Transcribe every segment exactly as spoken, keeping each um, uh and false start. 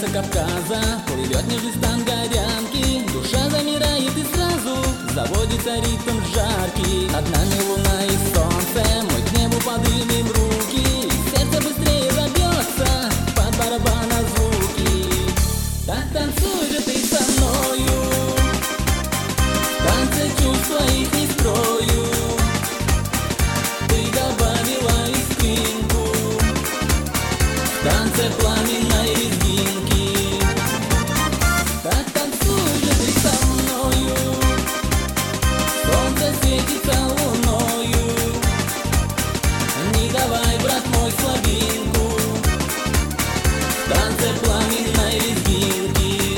танцы Кавказа плывет между стан горянки. Душа замирает и сразу заводится ритм жаркий. Над нами луна и солнце, мы к небу поднимем руки. Сердце быстрее забьется под барабана звуки. Так танцуй же ты со мною, в танце чувств своих не скрою. Ты добавила искринку в танце пламенной резинки. Так танцуй же ты со мною, солнце светится луною. Не давай, брат мой, слабинку в танце пламенной резинки.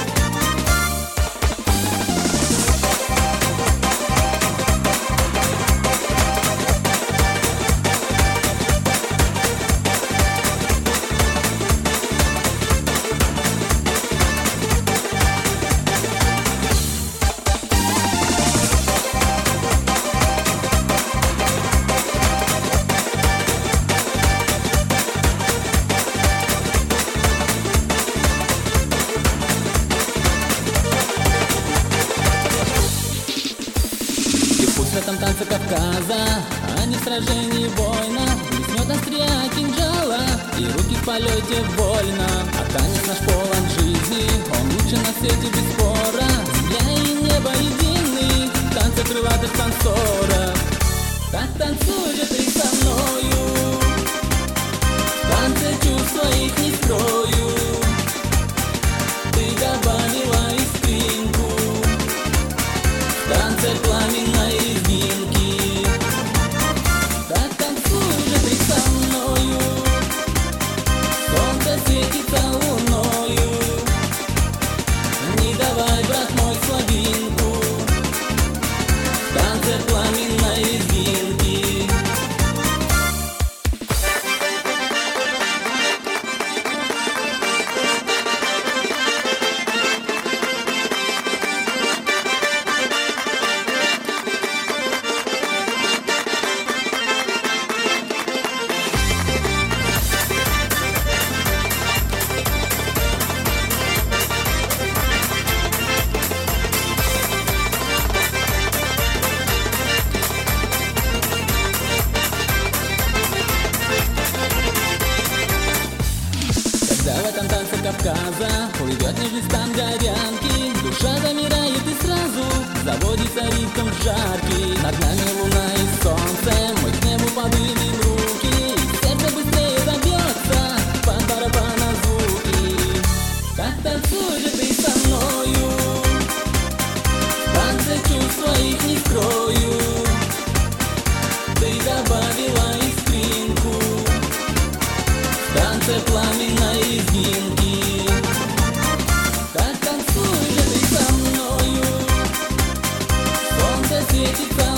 В этом танце Кавказа, а не в сражении война, блеснет острия кинжала, и руки в полете вольно. А танец наш полон жизни, он лучше на свете без спора. Земля и небо едины, в танце крылатых танцоров. Так танцуй же ты со мною, в танце чувств своих не скрою. Ты добавила искринку в танце пламенной резинки. Так танцуй же ты со мною, солнце светится луною. Не давай, брат мой, слабинку в танце пламенной резинки. Когда в этом танце Кавказа плывет нежный стан горянки, душа замирает и сразу заводится ритм жаркий. Над нами луна и солнце, мы к небу поднимем руки. Сердце быстрее забьется под барабана звуки. Так танцуй же ты со мною, в танце чувств своих не скрою. Ты добавила искринку в танце пламенной резинки. Так танцуй же ты со мною, солнце светится